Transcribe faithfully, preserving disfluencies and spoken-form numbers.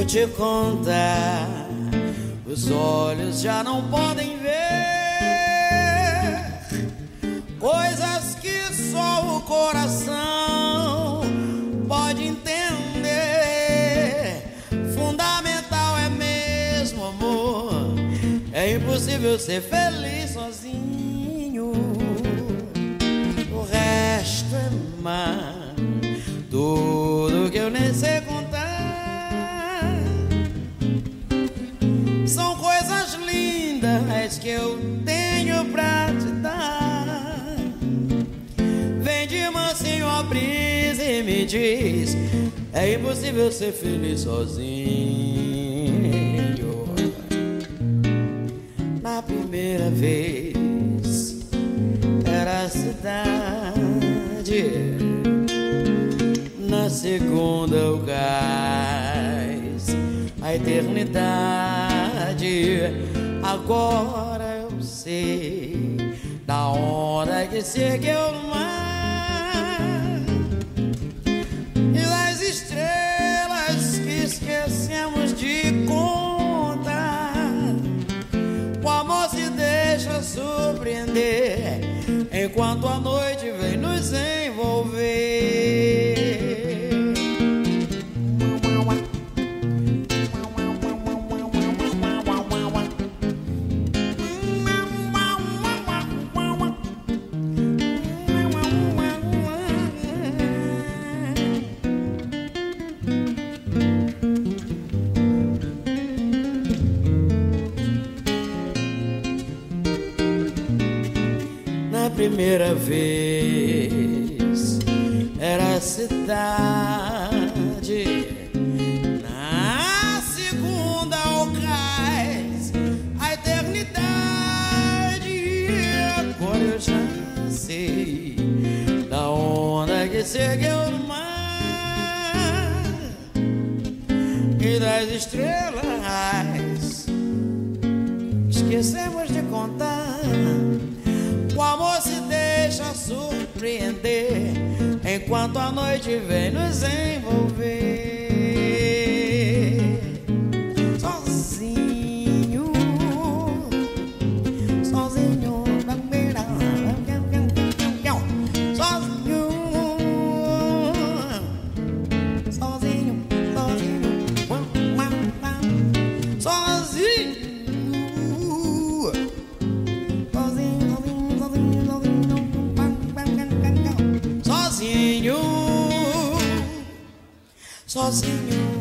te contar, os olhos já não podem ver coisas que só o coração pode entender. Fundamental é mesmo, amor, é impossível ser feliz sozinho. O resto é mar, tudo que eu nem sei contar. São coisas lindas que eu tenho pra te dar. Vem de mansinho a brisa e me diz, é impossível ser feliz sozinho. Na primeira vez era a cidade, na segunda o cais, a eternidade. Agora eu sei da onda que se ergueu no mar e das estrelas que esquecemos de contar. O amor se deixa surpreender enquanto a noite vem nos envolver. Primeira vez era a cidade, na segunda o cais, a eternidade. Agora eu já sei da onda que se ergueu no mar e das estrelas esquecemos de contar. O amor se deixa surpreender enquanto a noite vem nos envolver. Sozinho, sozinho, sozinho, sozinho, sozinho, sozinho. Sozinho, sozinho.